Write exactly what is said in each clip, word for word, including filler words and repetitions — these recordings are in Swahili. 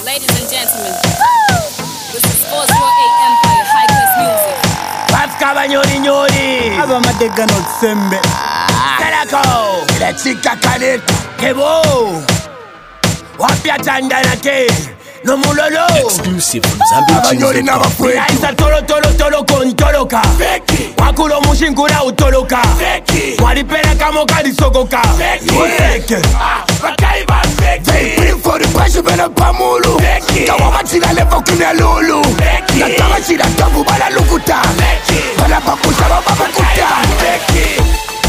Ladies and gentlemen, this is four oh eight Empire High Class Music. Pascaba nyori nyori Aba madega no tsembe Sarako La chica caleta Kebo Wapia tandana ke No mulolo Exclusive from Zambia Abanyori na bafwe Naisa tolo tolo tolo kontoloka Feki Wakulo mushinkura utoloka Feki Walipena kamo kadisogoka Feki Bakai ba feki They bring for the pressure bena pamulu Feki Kawama chila levo kune lulu Feki Natama chila tabu bala lukuta Feki Bala bakusha baba bakuta Feki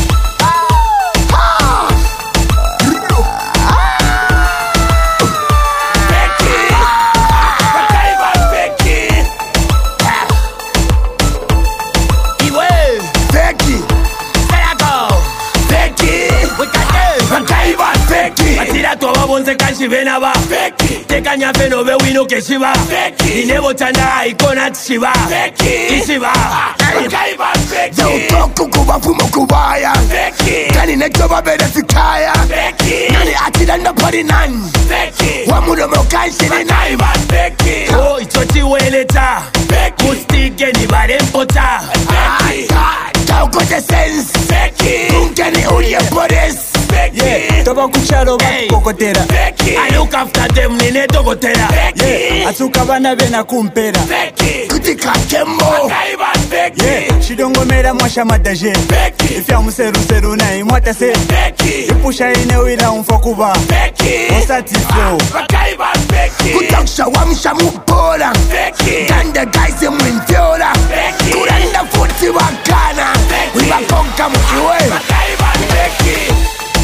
Bonze kanshi vena ba Feki Teka nyafe no ve wino ke shiba Feki Inebo chanda ikona tshiba Feki Ishiba Bakai ba feki Yo toku kuba fumo kubaya Feki Kani neto babede fikaya Feki Nani atida nopari nani Feki Wamuno mo kanshi ni nani ba Feki Oh ichoti weleta Feki Mustike ni barempota Feki Kau kote sense Feki Kunkeni uye podes Yeah, toba kuchalo bakukokotera Feki I look after them nine tokotera Feki Atuka bana bena kumpera Feki Kutika kembo Bakai ba feki Yeah, shidongomera mwasha madaje Feki Ifya museru seru na imwata se Feki Ipusha ine wila umfokuba Feki Osati flow Bakai ba feki Kutaksha wamsha mupola Feki Ganda guys mwinfiola Feki Kuranda futi wakana Feki Wibakonka mkiwe Bakai ba feki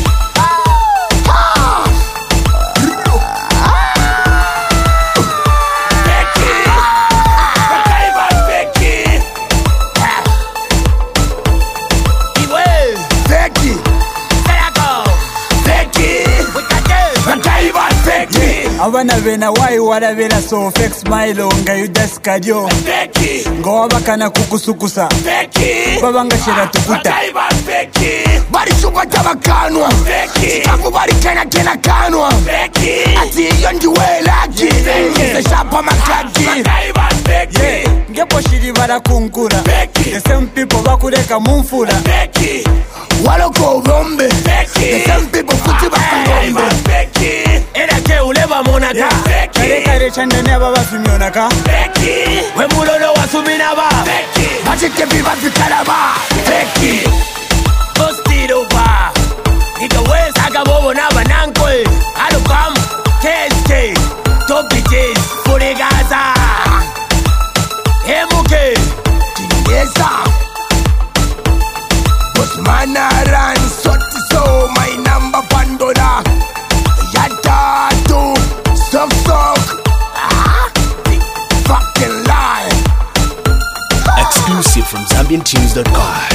Abana bena wai wala bena so fake smile nga yudas kadyo Feki Ngo wabakana kukusukusa Feki Babanga shira tukuta Bakai ba feki Bari chukwa tabakanwa Feki Chikaku bari kena kena kanwa Feki Ati yondi we laki Se shapa makaki Bakai ba feki Yeah, ngepo shiri bara kunkura Feki The same people bakureka mumfura Feki Waloko rombe Feki The same people futi bakangombe Feki Era ke uleba monaka Feki Kare kare chandane ababa fimionaka Feki We mulolo wasubina ba Feki Bachike viva vikaraba Feki Bostiro ba Ika wes akabobo na banankwe Alukam K S K Topi J's Furegaza M K Yesa Bosmana ran Soti so my number pandola Yata do Sok sok Ah Fucking lie Exclusive from Zambian Tunes dot com.